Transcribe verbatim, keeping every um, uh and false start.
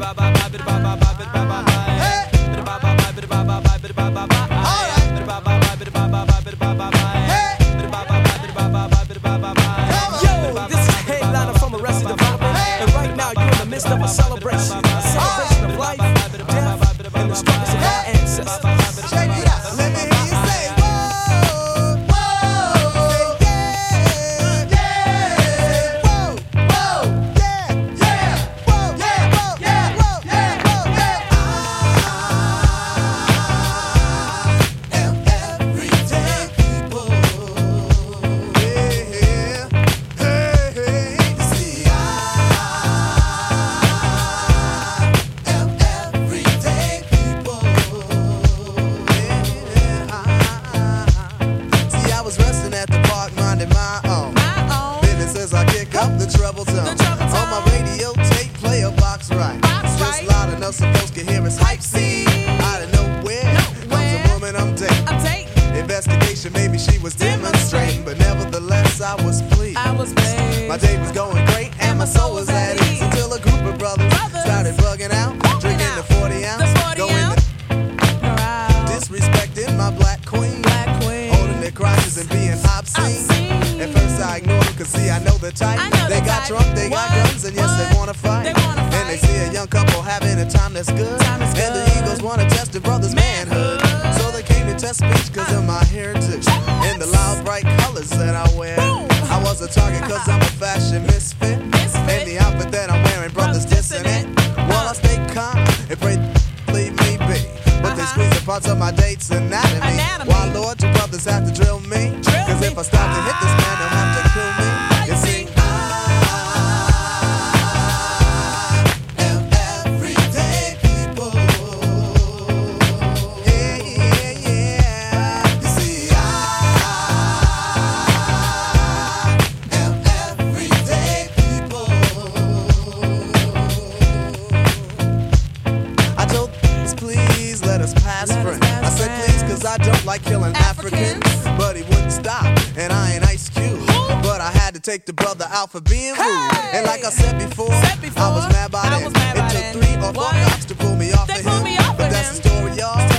Of a celebration, a celebration of life, death, and the struggles of our ancestors. Check it out. Let me hear you say, whoa, whoa, yeah, yeah, whoa, whoa, yeah, yeah, whoa, yeah, whoa, yeah, whoa, yeah, whoa, yeah. I am everyday people. Yeah, hey, hey, see, I. On my radio tape, play a box right. Box Just right. loud enough so folks can hear us hype scene. Out of nowhere, nowhere comes a woman I'm dating. I'm dating. Investigation, maybe she was demonstrating, but nevertheless I was pleased. I was pleased. My day was going great and my soul was at ease until a group of brothers, brothers. started bugging out, bugging drinking out. the forty ounce, the forty going ounce. To disrespecting my black queen, black queen, holding their crotches and being obscene. obscene. At first I ignored them, cause see I know the type. Know they the got type. drunk, they what? got guns, and yes, what? they wanna fight. They wanna fight. And they see a young couple having a time that's good. Time is and good. the Eagles wanna test the brother's manhood. manhood. So they came to test speech cause uh. of my heritage. And the loud bright colors that I wear. Boom. I was a target cause I'm a fashion misfit. misfit. And the outfit that I'm wearing, brothers dissing it. While I stay calm and pray leave me be. But uh-huh. they squeeze the parts of my date's anatomy. anatomy. Why, Lord, you brothers have to drill me? Drill Cause me. if I stop to hit this man, they'll have to kill me. You see, I am everyday people. Yeah, yeah, yeah. You see, I am everyday people. I told us, please let us pass friends. I said, please, cause I don't like killing Africans. Africans. But he wouldn't stop, and I ain't Ice Cube. But I had to take the brother out for being rude. Hey! And like I said before, said before I was mad by then. It took three or four cops to pull me off they of him. Me off but of that's him. the story, y'all.